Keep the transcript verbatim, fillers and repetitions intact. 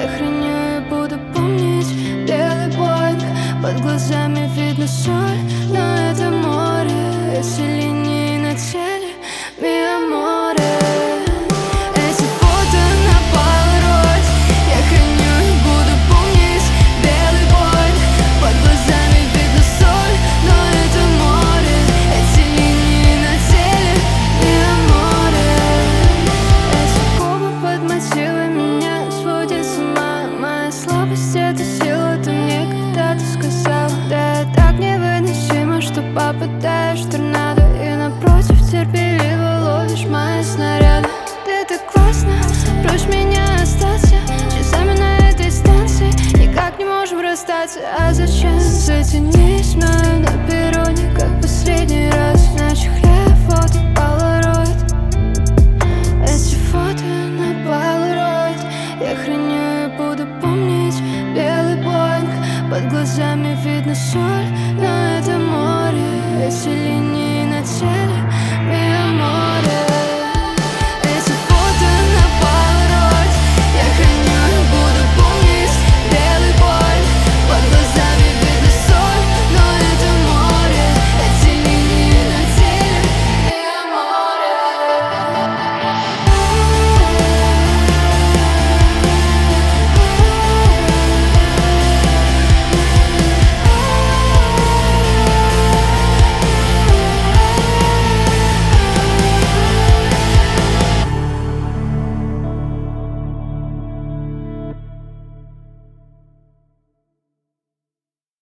Я храню и буду помнить белый боинг. Под глазами видно соль, но это море. Эти линии на теле, миа море. Эти фото на полароид. Я храню и буду помнить белый боинг. Под глазами видно соль, но это море. Эти линии на теле, миа море. Эти губы под мотивы меня сводят с ума. Моя слабость — это сила, ты мне когда-то сказал. Да, я так невыносима, что попадаешь в торнадо. И напротив терпеливо ловишь мои снаряды. Ты так классно, прочь меня остаться. Часами на этой станции никак не можем расстаться. А зачем затяни